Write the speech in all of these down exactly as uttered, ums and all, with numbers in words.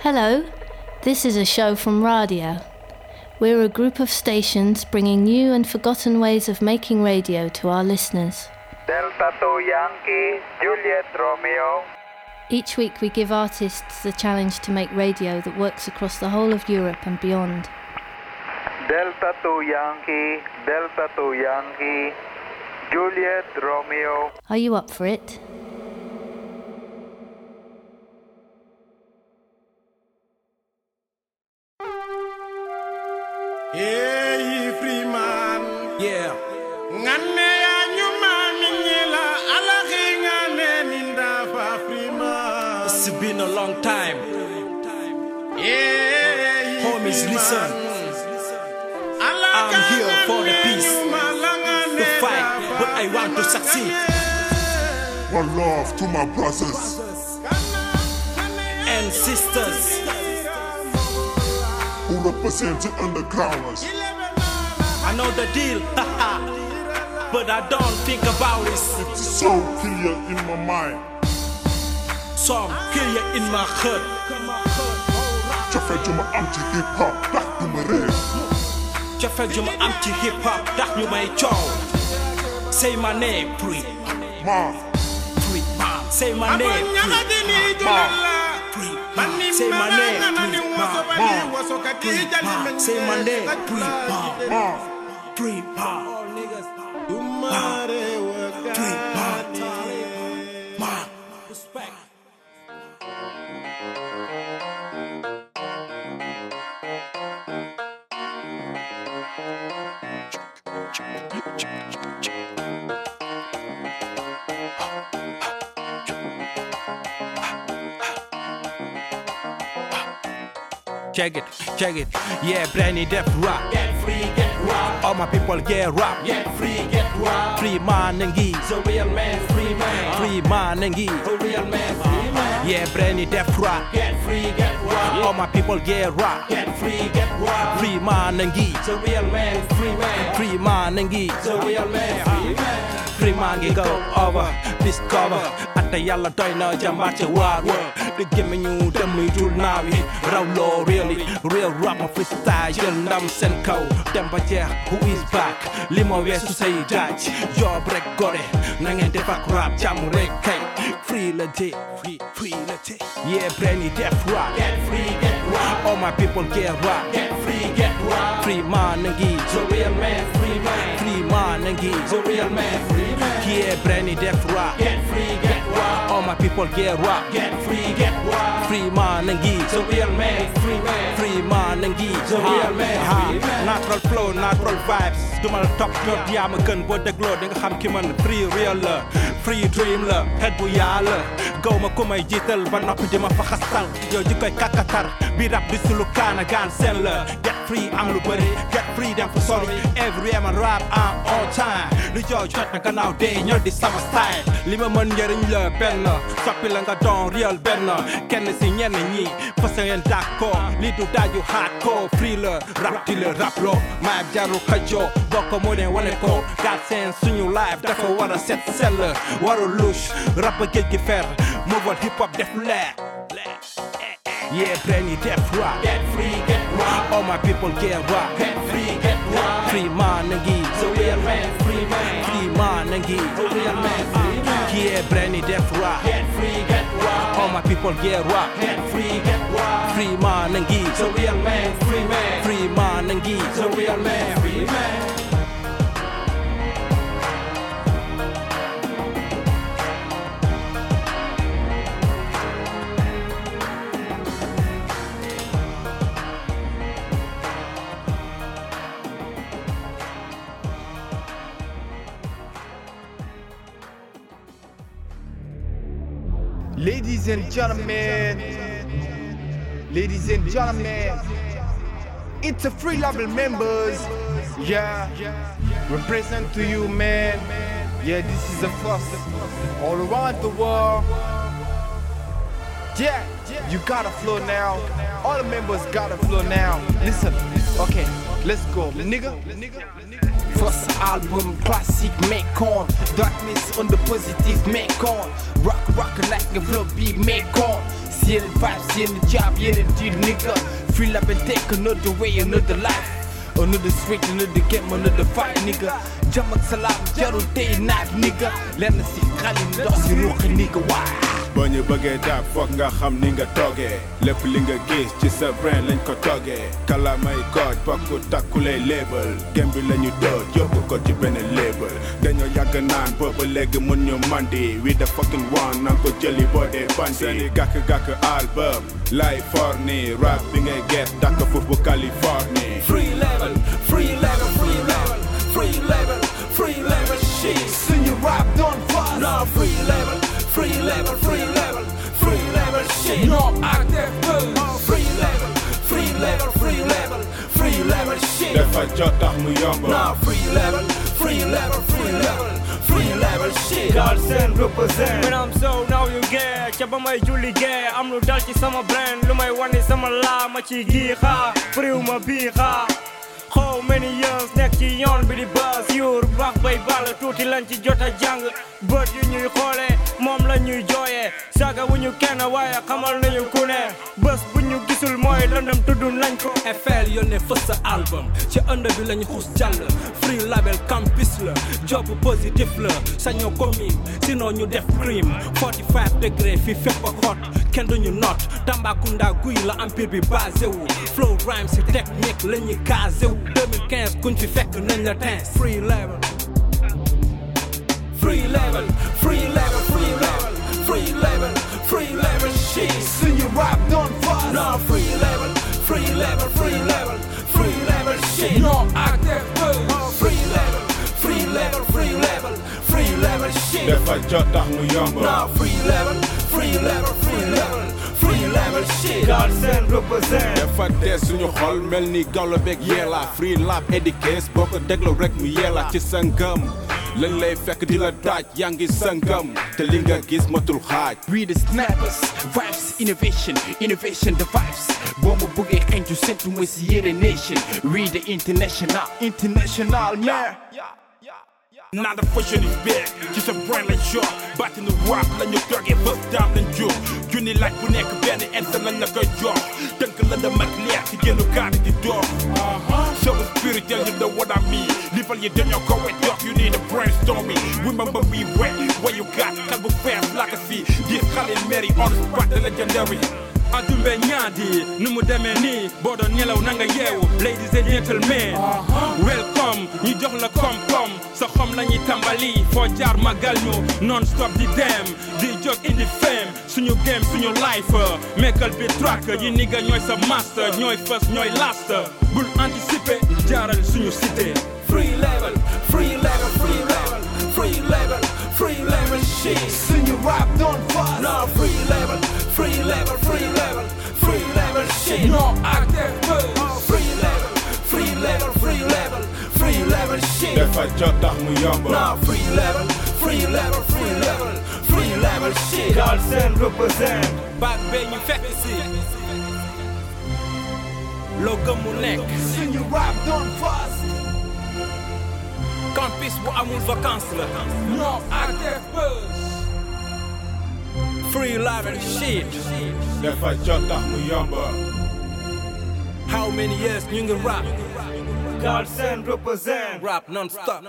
Hello, this is a show from Radio. We're a group of stations bringing new and forgotten ways of making radio to our listeners. Delta two Yankee, Juliet Romeo. Each week we give artists the challenge to make radio that works across the whole of Europe and beyond. Delta two Yankee, Delta two Yankee, Juliet Romeo. Are you up for it? Hey, free man. Yeah. Ngane ya nyuma minyela alahi ngane ninda fa free man. It's been a long time. Yeah. Homies, listen. I'm here for the peace, to fight, but I want to succeed. One love to my brothers and sisters who represent the undergrounders. I know the deal, haha, but I don't think about it. It's so clear in my mind, so clear in my heart. Jafet you my empty hip hop, black you my red. Jafet you my empty hip hop, black you my chow. Say my name, free. Ma. Free, ma. Say my name, free. Ma. Free, ma. Say my name, free. Ma. Ma. Free, ma. Say my name, free. Ma. Ma. Free, ma. Ma. Free, ma. Ma. Respect. Check it, check it, yeah, Brandy Death Rock. Get free, get rock. All my people get rock. Get free, get rock. Free man and geese. The real man, free man. Free man and geese. The real man, free man. Yeah, Brandy Death Rock. Get free, get rock. All my people get rock. Get free, get rock. Free man and geese. The real man, free man. Free man and geese. The real man, free man. Free man get go over, discover. At the yellow diner, jump at the wild world. They give me new, them we do now. Raw low, really, real rap of freestyle. Young Dam Senko, Temperature, who is back? Limo West to say that. Your break got it. Nangan de back rap, jam rake. Free legit, free, free legit. Yeah, Brandy Death Rock. Get free, get rock. All my people get rock. Get free, get rock. Free man and geese. The real man, free man. Free man and geese. The real man, free man. Yeah, Brandy Death Rock. Get free, get rock. All my people get rock. Get free, get rock. Free man and geese. The real man, free man. Free man and geese. The real man, free man. Natural flow, natural vibes. Do my top note, yeah, I'm gun, but the glow, then I'm coming free real love. Free dream love, head buyala. Go ma kumay jital, but not with my fakasal. Yo, you can kakatar. Beat up this Lucana, gun seller. Get free, I'm Lubari. Get free, them for sorry. Every time I rap, I'm all time. The judge got a gun out there, you're the summer style. Lima man getting your penna. Sapilanga don real benna. Can see Yenny, Passing and Dako. Little that you hardcore. Freeler, rap dealer, rap low. My Jaro Kajo, Boko more than one echo. God sends in your life, that's for what I said seller. What a lush, rapper get fair. Move on hip hop, def lag. Yeah, Brandy Death Rock. Get free, get rock. All my people get rock. Get free, get rock. Free man and geese. The real man, free man. Free man and geese. The real man, free man. Yeah, Brandy Death Rock. Get free, get rock. All my people get rock. Get free, get rock. Free man and geese. The real man, free man. Free man and geese. The real man, free man. Ladies and gentlemen, ladies and gentlemen, it's a free level members, yeah, represent to you, man. Yeah, this is the first all around the world. Yeah, you gotta flow now. All the members gotta flow now. Listen, okay, let's go, nigga. First album, classic, make on. Darkness on the positive, make on. Rock, rock like a flow beat, make on. See the vibes, see the job, yeah the deal, nigga. Free love and take another way, another life. Another switch, another game, another fight, nigga. Jam ak salam, jarul day night, nigga. Lenn si xali ndox si ruuxi, nigga, waay. boo ñu bëggee daab foog nga xam ni nga toogee lépp li nga gis ci sa brain lañ ko toogee kalamay kooj bokku takku lay label gem bi lañu doot yóbbu ko ci benn label dañoo yàgg naan booba léegi mun ñu mandi we the fucking one nanga ko jëli boo dee bandi seeni gàkk-gàkk album lay for ni rap bi ngay get dàkk foofu Californie free level free level free level free level free level shit suñu rap doon fast no free level free level, free level, free level shit. No active booze. Free level, free level, free level, free level shit. dafa jot tax mu yomb. No free level, free level, free level, free level shit. God send represent. When I'm so now you get. Chaba may julli get. I'm no dal ci sama brand. Lu may wani sama la ma ci gi xa. Free ma bi xa. How many years nekk ci yoon bi di buzz yuur baax bay ball tuuti lañ ci jot a jàng bët yu ñuy xoolee moom la ñuy jooyee saaga wu ñu kenn waaye xamal nañu ku ne bés bu ñu gisul mooy lëndëm tudd nañ ko F L yónnee fës sa album ci ënd bi lañu xuus jàll free label campus la job positif la sañoo commune sinon ñu def crime forty-five degré fi fépp a hot kenn duñu not Tambacounda guy la empire bi basé wu flow rhyme si technique la ñuy casé wu deux mille quinze kuñ fi fekk nañ la tens free level free level free level free level free level free level shit suñu rap doon fast no free level free level free level free level shit no active booze free level free level free level free level shit dafa jot tax mu yomb no free level free level free level free level shit God send represent dafa dee suñu xol mel ni gawlo beeg yeela free lab éduqués boo ko déglu rek mu yeela ci sa ngëm lañ lay fekk di la daaj yaa ngi sa ngëm te li nga gis matul xaaj we the snappers vibes innovation innovation the vibes boo ma bëggee xencu sentu mooy si yére nation we the international international man Now the fashion is big, just a brand like short. Back in the rap, let you dog it, bust down and joke. You need like when neck bend and the land like a jaw. Think a little mac left to get no car at the door. Uh huh. So the spirit tell you know what I mean. Leave all your damn your go with dog, you need a brainstorming. Remember me wet, where you got, have a fast like a sea. This Khalil Mary on the spot, the legendary. Adumbe nyadi, numu demeni, bodo nyelaw nanga yew, ladies and gentlemen. Welcome, ñu jox la kom kom, sa xom lañuy tambali, fo jaar magal ñu, non stop di dem, di jog indi fame, suñu game, suñu life, mekkal bi track, yi nigga ñooy sa master, ñooy first, ñooy last, bul anticiper, jaaral suñu cité. Free level, free level, free level, free level, free level shit, suñu rap doon fast, no free level, free level, free level, free level shit, no active booze, free level, free level, free level, free level shit, dafa jot tax mu yomb no free level, free level, free level, free level shit, God send represent Back bay ñu fekk si loo gëm mu nekk suñu rap doon fast, campus bu amul vacances la no active booze. free level shit dafa jot tax mu yomb how many years ñu ngi rap God send represent rap non-stop.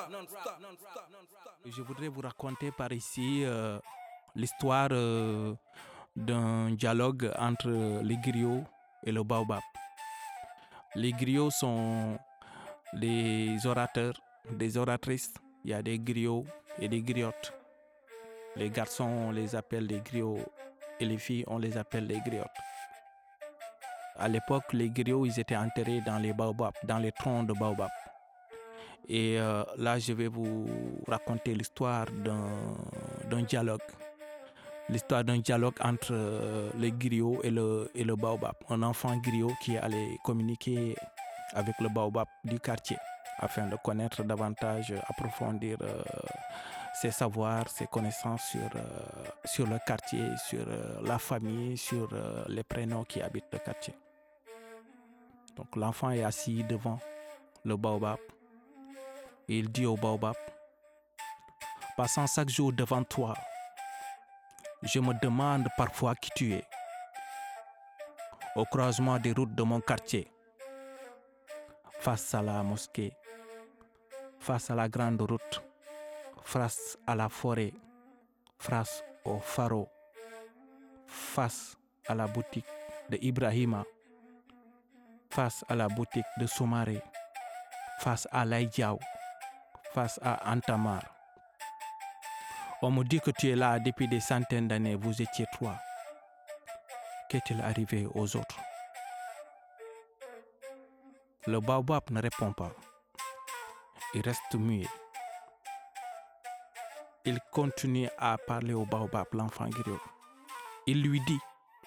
Je voudrais vous raconter par ici euh, l'histoire euh, d'un dialogue entre les griots et le baobab. Les griots sont des orateurs, des oratrices. Il y a des griots et des griottes. Les garçons, on les appelle les griots et les filles, on les appelle les griottes. À l'époque, les griots, ils étaient enterrés dans les baobabs, dans les troncs de baobab. Et euh, là, je vais vous raconter l'histoire d'un, d'un dialogue. L'histoire d'un dialogue entre euh, les griots et le, et le baobab. Un enfant griot qui allait communiquer avec le baobab du quartier afin de connaître davantage, approfondir euh, ses savoirs, ses connaissances sur, euh, sur le quartier, sur euh, la famille, sur euh, les prénoms qui habitent le quartier. Donc l'enfant est assis devant le baobab. Et il dit au baobab, passant chaque jour devant toi, je me demande parfois qui tu es. au croisement des routes de mon quartier, face à la mosquée, face à la grande route, face à la forêt, face au phare, face à la boutique de Ibrahima, face à la boutique de Soumaré, face à Laïdiaou, face à Antamar. On me dit que tu es là depuis des centaines d'années, vous étiez trois. Qu'est-il arrivé aux autres? Le baobab ne répond pas. Il reste muet. Il continue à parler au baobab, l'enfant griot. Il lui dit: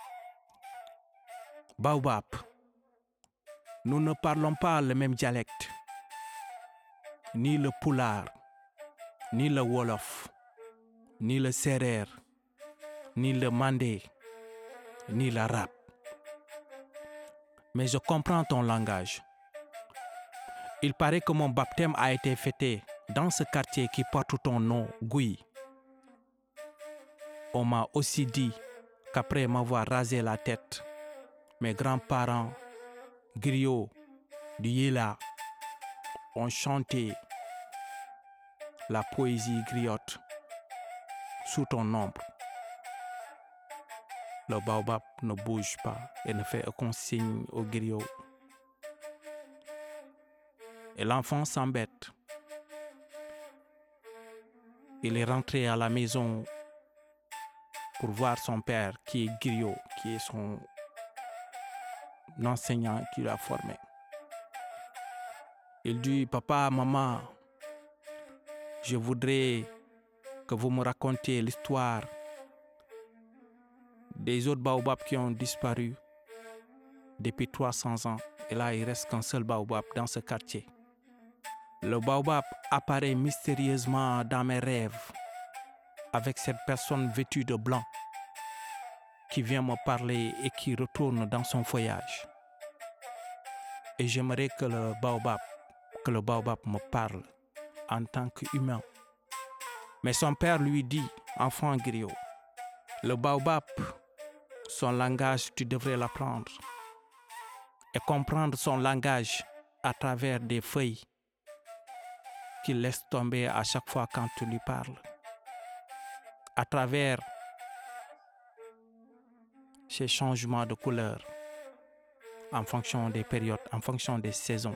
Baobab, nous ne parlons pas le même dialecte, ni le pulaar, ni le wolof, ni le serer, ni le mandé, ni l'arabe. Mais je comprends ton langage. Il paraît que mon baptême a été fêté dans ce quartier qui porte ton nom, Gouy. On m'a aussi dit qu'après m'avoir rasé la tête, mes grands-parents, griots du Yéla, ont chanté la poésie griotte sous ton ombre. Le baobab ne bouge pas et ne fait aucun signe au griot. Et l'enfant s'embête. Il est rentré à la maison pour voir son père qui est griot, qui est son enseignant qui l'a formé. Il dit: Papa, maman, je voudrais que vous me racontiez l'histoire des autres baobabs qui ont disparu depuis trois cents ans. Et là, il ne reste qu'un seul baobab dans ce quartier. Le baobab apparaît mystérieusement dans mes rêves avec cette personne vêtue de blanc qui vient me parler et qui retourne dans son feuillage. Et j'aimerais que le baobab, que le baobab me parle en tant qu'humain. Mais son père lui dit: Enfant griot, le baobab, son langage, tu devrais l'apprendre et comprendre son langage à travers des feuilles qu'il laisse tomber à chaque fois quand tu lui parles, à travers ces changements de couleur en fonction des périodes, en fonction des saisons.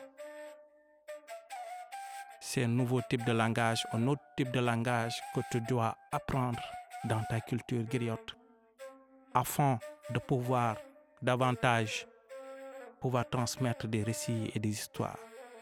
C'est un nouveau type de langage, un autre type de langage que tu dois apprendre dans ta culture griotte afin de pouvoir davantage pouvoir transmettre des récits et des histoires.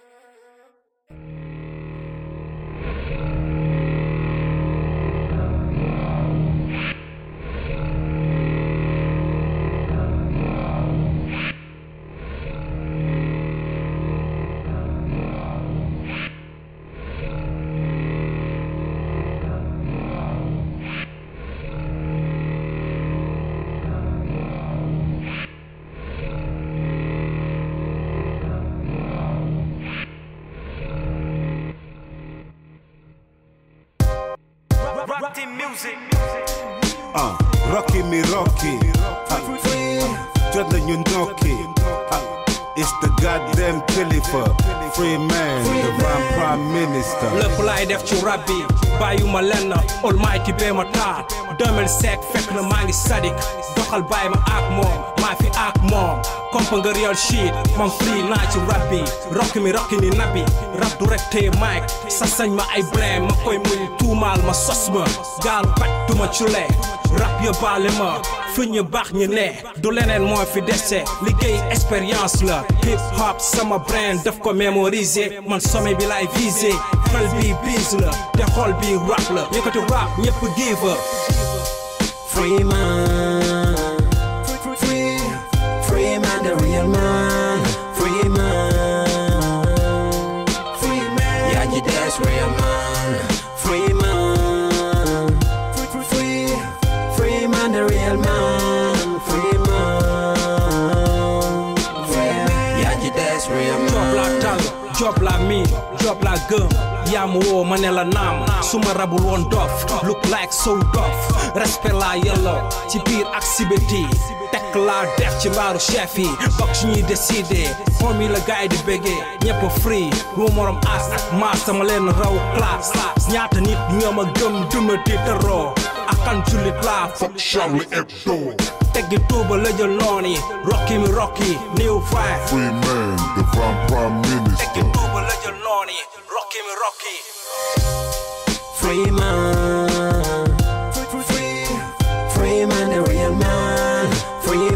Uh, Rocky me Rocky, jot nañu ndokki. It's the goddamn Khalifa, free man, the rhyme prime minister. Lépp laay def ci rap bi bàyyuma lenn, almighty bee ma taal. deux mille sept fekk na maa ngi sadik, doxal bàyyi ma ak moom, maa fi ak moom. Kompa nga real shit, man free naa ci rap bi. Rocky mi rocky ni nabi, rap du rek tey mic. Sa sañ ma ay blame, ma koy muñ tuumaal ma sos ma. Gaal pat duma culee, rap ya baale ma. Fu ñu baax ñu ne, du leneen moo fi dese. Liggéey expérience la, hip hop sama brain daf ko mémoriser. Man sommet bi laay viser, xel bi biz la, te xol bi rap la. Yëkkati rap ñëpp give up. Free man, free, free man, the real man. Free man, free man, yeah, you that's real man. Free man, free, free man, the real man. Free man, free man, yeah, you that's real man. Job la tal, job la mi, job la gëm. yaa ma woo ma ne la naam suma rabul woon dof look like so dof respect la yelloo ci biir ak si biti tekk laa def ci mbaaru chef yi bokk ci ñuy décider xool la gaay di béggee ñëpp free bu morom as ak maas sama leen raw classe ñaata nit ñoo ma gëm duma tiitaroo akan jullit laa fuck Charlie Hebdo teggi tuuba la jël noon yi Rocky mi Rocky new five free man the van prime minister teggi tuuba la jël noon yi Rocky mi Rocky free man free free man the real man free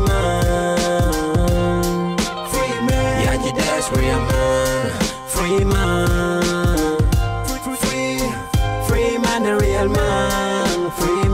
man free man yeah you that's real man free man free free man the real man free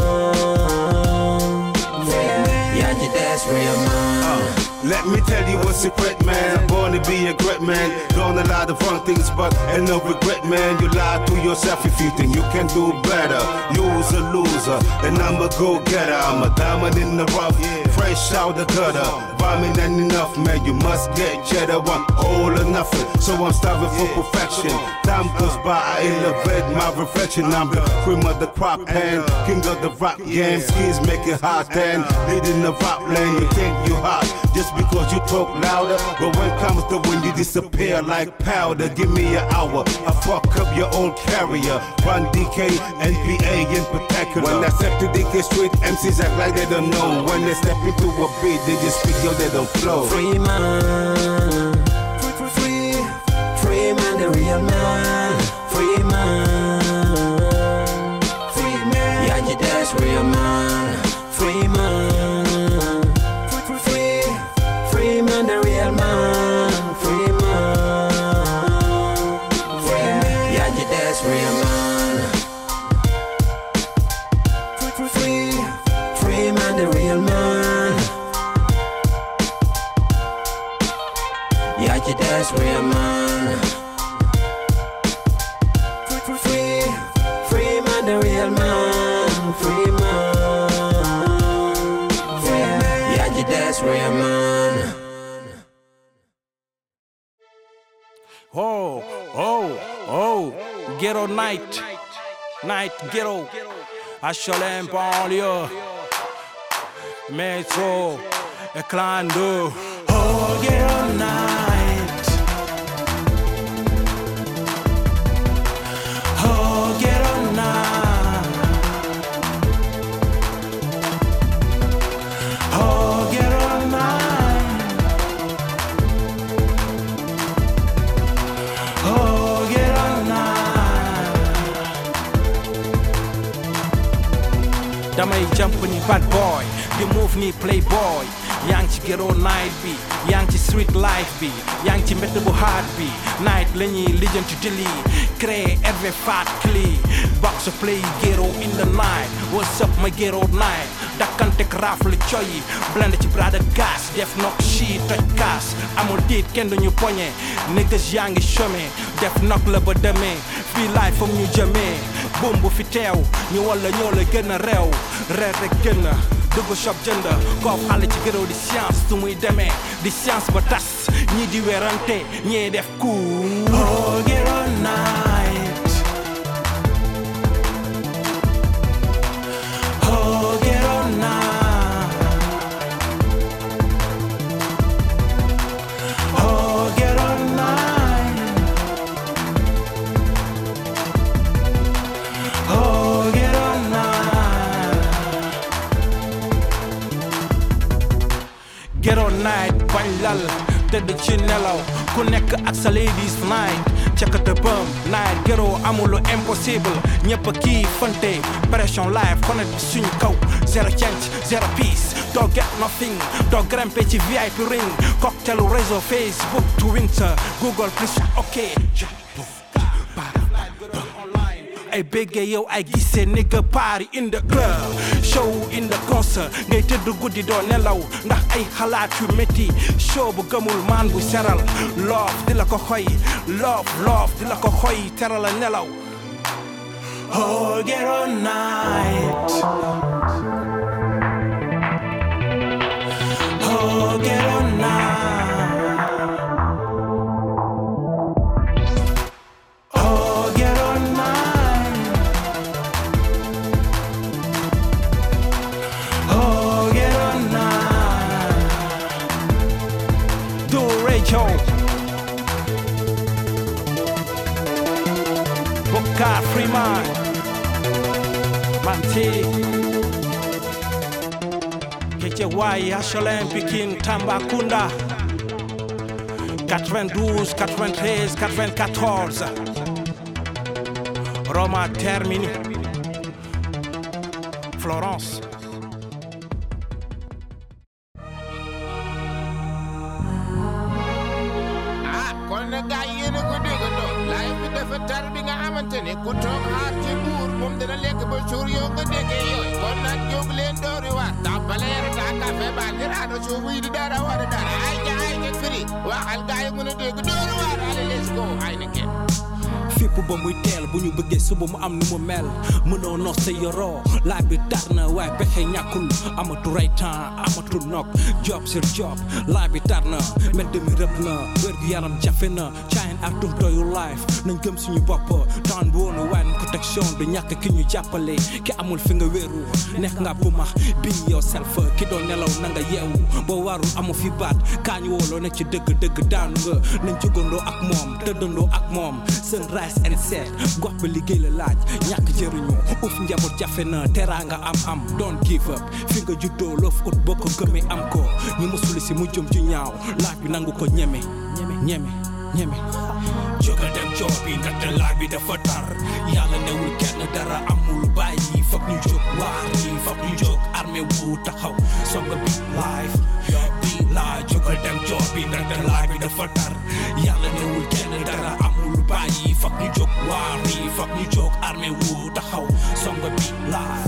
man yeah you that's real man. Let me tell you a secret, man. Born to be a great man. Done a lot of wrong things, but ain't no regret, man. You lie to yourself if you think you can do better. You's a loser, and I'm a go-getter. I'm a diamond in the rough, fresh out the gutter. Bombing ain't enough, man. You must get cheddar. I'm all or nothing, so I'm starving for perfection. Time goes by, I elevate my reflection. I'm the cream of the crop, and king of the rap game. Skis make it hot, and leading the rap lane. You think you hot just because you talk louder, but when comes the wind you disappear like powder. Give me an hour, I fuck up your old carrier. Run D K, N B A in particular. When I step to D K Street, M Cs act like they don't know. When they step into a beat, they just speak, yo, they don't flow. Free man, free, free man, the real man. Free man, free man, yeah, you that's real man. Free man. The real man, free man, free man, yeah, you that's real man. Free, free man, the real man. Yeah, you that's real man. Free, free man, the real man. Free man, free man, yeah, you that's real man. Oh, oh, oh, ghetto night, night ghetto, H L M banlieue, métro, et clando. Oh, ghetto night, oh, ghetto night, oh, ghetto night. Damay jump ni bad boy, di move ni playboy. Yang ci ghetto night bi, yang ci street life bi, yang ci mbedd bu hard bi. Night lañuy lijjanti dili, créer R V fat cli. Box of play ghetto in the night. What's up my ghetto night? Dakante rafle coyi, blend ci brada gas, def nok shi toj gas. Amul tiit kenn duñu poñe, niggas yaa ngi chômé, def nok la ba demee. Fii life fam ñu jëmee, boom bu fi teew, ñu walla ñoo la gën a réew. Reer rek gën a dugg shop jënd, koof xale ci ghetto di science su muy demee, di science ba tas, ñii di werante, ñii def cool. Oh, ghetto night. Oh, ghetto night. Oh, ghetto night. Oh, ghetto night. Ghetto night, bañ lal, tëdd ci nelaw, ku nekk ak sa ladies night. Cakata bum, night ghetto amul lu impossible. ñëpp a kii fante, pression live, connect bi suñu kaw. Zero change, zero peace, don't get nothing. Doo grimper ci V I P ring, cocktail réseau Facebook, Twitter, Google plus, ok. Ay béggee yow ay gisee nigga party in the club, show in the concert. Ngay tëdd guddi doo nelaw ndax ay xalaat yu métti. Show bu gëmul maan bu seral, love di la ko xoy, love love di la ko xoy, teral la nelaw. Oh, ghetto night. Oh, ghetto night. Oh, ghetto night. Kecho, Bokar Freeman, Manti, Ketchewai, H L M, Pikin, Tambakunda, quatre-vingt-douze, quatre-vingt-treize, quatre-vingt-quatorze, Roma Termini, Florence. ne ku toog xaar ci buur moom dina lekk ba suur yow nga déggee yooyu kon nag jóg leen doori waar tàmbaleer ta café ba ni raado suubu yi di dara war dara ay ja ay nga firi waxal gaay yi mën a dégg doori waar allez let's go ay na kenn fépp ba muy teel bu ñu bëggee suba mu am nu mu mel mënoo nox sa yoroo laaj bi tar na waaye pexe ñàkkul amatul ray temps amatul nok job sur job laaj bi tar na mbedd mi rëb na wér gu yaram jafe na caayin artum toyu life nañ gëm suñu bopp temps woonu waaye protection du ñàkk ki ñu jàppale ki amul fi nga wéeru neex nga bu max bi yourself ki doon nelaw na nga yeewu boo warul amu fi baat kaañ wooloo ne ci dëgg dëgg daanu nga nañ jógandoo ak moom tëddandoo ak moom seen rice and set gox bi liggéey la laaj ñàkk jëriñu uf njaboot jafe na teraanga am am don't give up fi nga juddoo loof ut boo ko gëmee am ko ñu musuli si mu jëm ju ñaaw laaj bi nangu ko ñeme ñeme ñeme jógal dem job bi ndaxte laaj bi dafa tar yàlla newul kenn dara amul bàyyi foog ñu jóg waar yi foog ñu jóg armée wu taxaw songa bi life bi laaj jógal dem job bi ndaxte laaj bi dafa tar yàlla newul kenn dara amul bàyyi foog ñu jóg waar yi foog ñu jóg armée wu taxaw songa bi life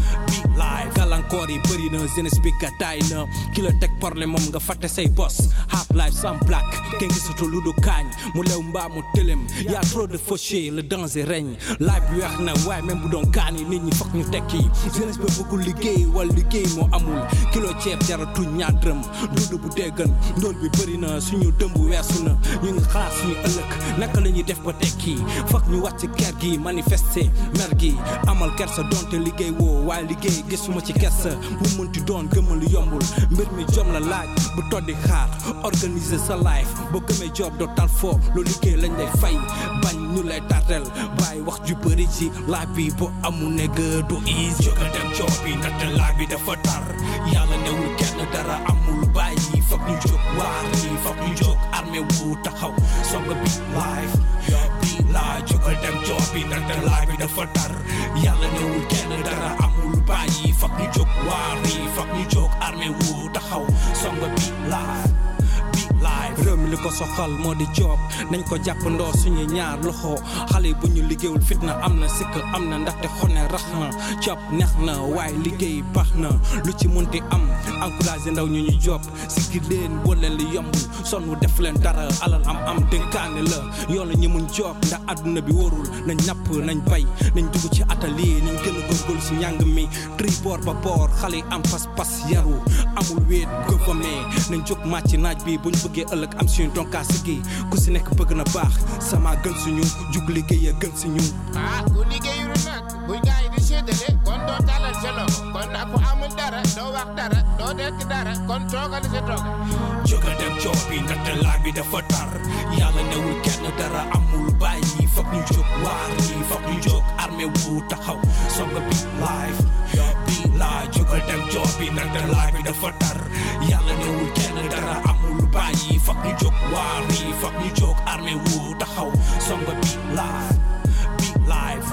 gàllankoor yi bëri na jeunesse bi gàttaay na ki la teg problème moom nga fàtte say boss hard life sans plaque kenn gisatu lu du kaañ mu lew mbaa mu tëlem y'a trop de fauchés le danger règne life bi weex na waaye même bu doon kaan yi nit ñi foog ñu tekki jeunesse bi bëggul liggéey wala liggéey moo amul kilo ceeb jaratu ñaar dërëm dund bu déggan ndool bi bëri na suñu dëmb weesu na ñu ngi xalaat suñu ëllëg naka la ñuy def ba tekki foog ñu wàcc ker gi manifester mer gi amal kersa donte liggéey woo waaye liggéey gisuma ci kersa bu mënti doon gëmal yombul mbir mi jom la laaj bu toddi xaar organiser sa life boo gëmee job doo tal foo loo liggéey lañ lay fay bañ ñu lay tartel bàyyi wax ju bëri ci laaj bi boo amul nekk du easy jógal dem job bi ndaxte laaj bi dafa tar yàlla newul kenn dara amul bàyyi foog ñu jóg waar yi foog ñu jóg armée wu taxaw songa bi life bi laa jógal dem job bi ndaxte laaj bi dafa tar yàlla newul kenn dara amul bàyyi foog ñu jóg waar yi foog ñu jóg armée wu taxaw songa bi life bi life réew mi li ko soxal moo di job nañ ko jàppandoo suñu ñaar loxo xale bu ñu liggéeyul fitna am na sikk am na ndaxte xone rax na job neex na waaye liggéey baax na lu ci mënti am encouragé ndaw ñu ñu job sikki leen boo leen li yombul sonn def leen dara alal am am dénkaane la yoon la ñi mun job ndax àdduna bi wóorul nañ napp nañ bay nañ dugg ci atelier nañ gën a góorgóorlu si njàng mi tri boor ba boor xale am pas-pas yaru amul wéet gouvernement nañ jóg màcc naaj bi buñ bëggee ëllëg am suñu donkaas gi ku si nekk bëgg na baax sama gën suñu jug liggéey a gën si ñu ah ku liggéeyul nag buy gaay yi di séddale kon doo talal sa loxo kon nag ku amul dara doo wax dara doo dekk dara kon toogal sa toogal jógal dem job bi ndaxte laaj bi dafa tar yàlla newul kenn dara amul bàyyi foog ñu jóg waar yi foog ñu jóg armée wu taxaw songa bi life bi laa jógal dem job bi ndaxte laaj bi dafa tar yàlla newul kenn dara amul bàyyi foog ñu jóg waar yi foog ñu jóg armée wu taxaw songa bi life bi life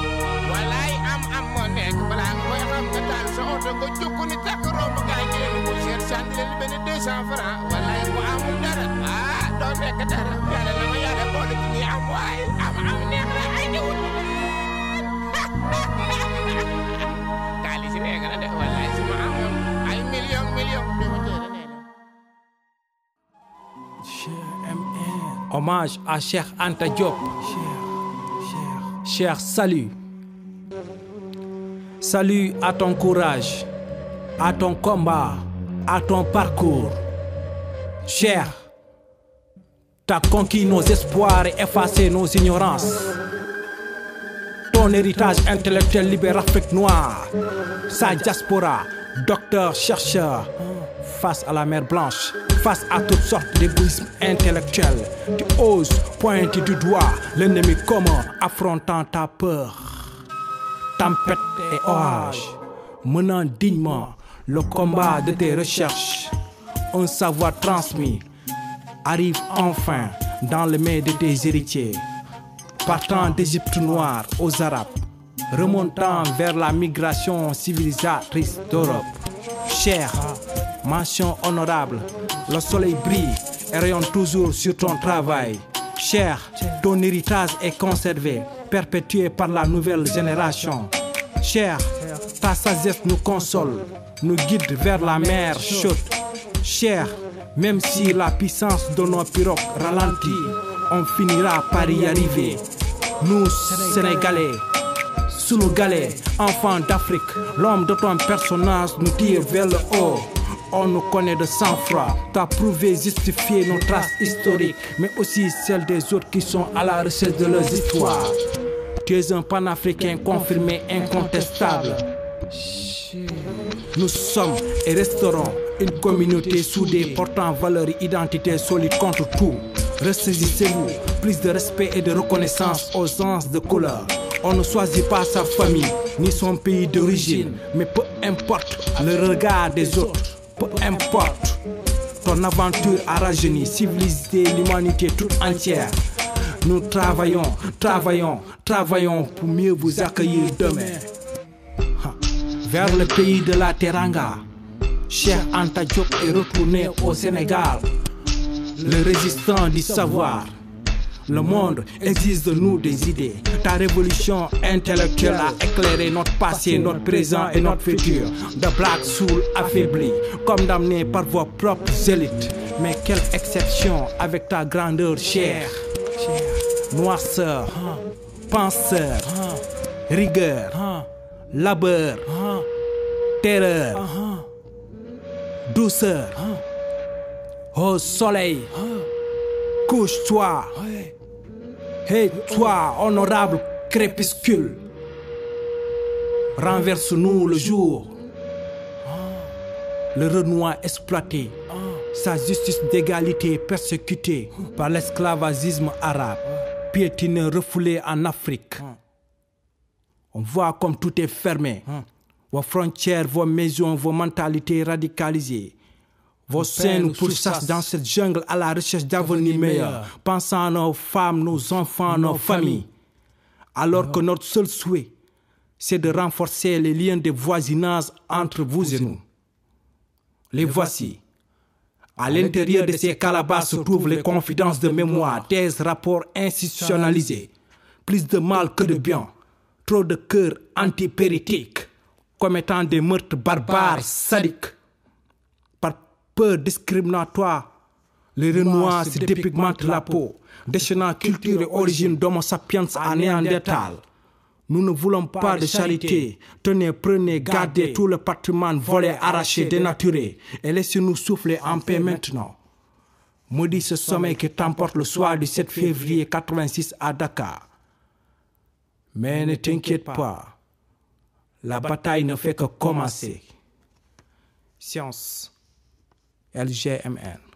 walaay am am moo nekk balaa nga koy xam nga taal sa oto nga jukku ni takk romb gaay jëleen ko cher sànni leen benn deux cent francs walaay ku amul dara ah doo nekk dara yàlla na ma yàlla boole ci ñi am waaye am am neex na ay ñëwul kaali si neex na de walaay su ma amoon ay million million du ma tëra nee na hommage à Cheikh Anta Diop Cheikh salut salut à ton courage à ton combat à ton parcours Cheikh t'as conquis nos espoirs et effacé nos ignorances ton héritage intellectuel libère l'Afrique noire sa diaspora docteur chercheur face à la mer Blanche face à toutes sortes d'égoïsme intellectuel. Tu oses pointer du doigt l'ennemi commun, affrontant ta peur. Tempête et orage, menant dignement le combat de tes recherches. Un savoir transmis arrive enfin dans les mains de tes héritiers. Partant d'Égypte noire aux Arabes, remontant vers la migration civilisatrice d'Europe. Cher, mention honorable, le soleil brille et rayonne toujours sur ton travail. Cher, ton héritage est conservé, perpétué par la nouvelle génération. Cher, ta sagesse nous console, nous guide vers la mer chaude. Cher, même si la puissance de nos pirogues ralentit, on finira par y arriver. Nous, Sénégalais, sous nos galets, enfants d'Afrique, l'homme de ton personnage nous tire vers le haut. On nous connaît de sang-froid, t'as prouvé justifier nos traces historiques, mais aussi celles des autres qui sont à la recherche de leurs histoires. Tu es un panafricain confirmé, incontestable. Nous sommes et resterons une communauté soudée portant valeurs et identité solide contre tout. Ressaisissez-vous, plus de respect et de reconnaissance aux gens de couleur. On ne choisit pas sa famille, ni son pays d'origine, mais peu importe le regard des autres, peu importe. Ton aventure a rajeuni, civilisé l'humanité toute entière. Nous travaillons, travaillons, travaillons pour mieux vous accueillir demain. Vers le pays de la Teranga, Cheikh Anta Diop est retourné au Sénégal, le résistant du savoir. Le monde exige de nous des idées. Ta révolution intellectuelle a éclairé notre passé, notre présent et notre futur. De Black Soul affaibli, condamné par vos propres élites. Mais quelle exception avec ta grandeur chère. Noirceur, penseur, rigueur, labeur, terreur, douceur. Ô soleil, couche-toi. Et toi, honorable crépuscule, renverse-nous le jour. Le Renoir exploité, sa justice d'égalité persécutée par l'esclavagisme arabe, piétiné, refoulé en Afrique. On voit comme tout est fermé. Vos frontières, vos maisons, vos mentalités radicalisées. Vos seins nous pourchassent dans cette jungle à la recherche d'avenir meilleur, pensant à nos femmes, nos enfants, nos familles. Alors que notre seul souhait, c'est de renforcer les liens de voisinage entre vous et nous. Les voici. À l'intérieur de ces calabasses se trouvent les confidences de mémoire, thèses, rapports institutionnalisés. Plus de mal que de bien. Trop de cœurs antipéritiques, commettant des meurtres barbares, sadiques. Peur discriminatoire, les Renoirs se dépigmentent la peau, déchaînant culture et origine d'Homo sapiens à Néandertal. Nous ne voulons pas de charité. Tenez, prenez, gardez tout le patrimoine volé, arraché, dénaturé, et laissez-nous souffler en paix maintenant. Maudit ce sommeil qui t'emporte le soir du sept février quatre-vingt-six à Dakar. Mais ne t'inquiète pas, la bataille ne fait que commencer. Science. L G M N.